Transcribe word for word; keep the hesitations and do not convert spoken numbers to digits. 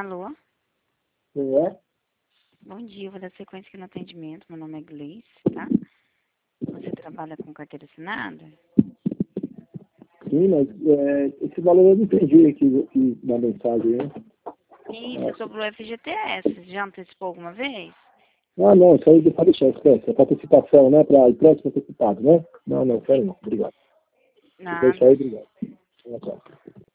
Alô? Quem é? Bom dia, eu vou dar sequência aqui no atendimento. Meu nome é Gleice, tá? Você trabalha com carteira assinada? Sim, mas é, esse valor eu não entendi aqui, aqui na mensagem, né? Isso, é sobre o F G T S. Já antecipou alguma vez? Ah, não, isso aí pode deixar, esquece. É participação, né? Para o próximo antecipado, né? Não, não, quero não. Obrigado. Deixa Nada. aí, obrigado. Tchau, tchau.